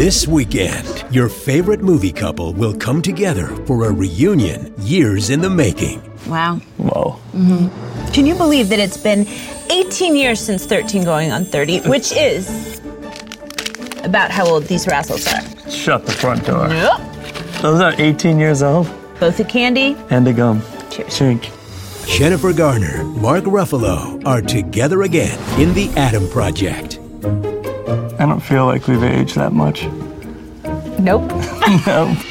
This weekend, your favorite movie couple will come together for a reunion years in the making. Wow. Whoa. Mm-hmm. Can you believe that it's been 18 years since 13 going on 30, which is about how old these Rascals are? Shut the front door. Yep. Those are 18 years old. Both a candy. And a gum. Cheers. Drink. Jennifer Garner, Mark Ruffalo are together again in The Adam Project. I don't feel like we've aged that much. Nope. No.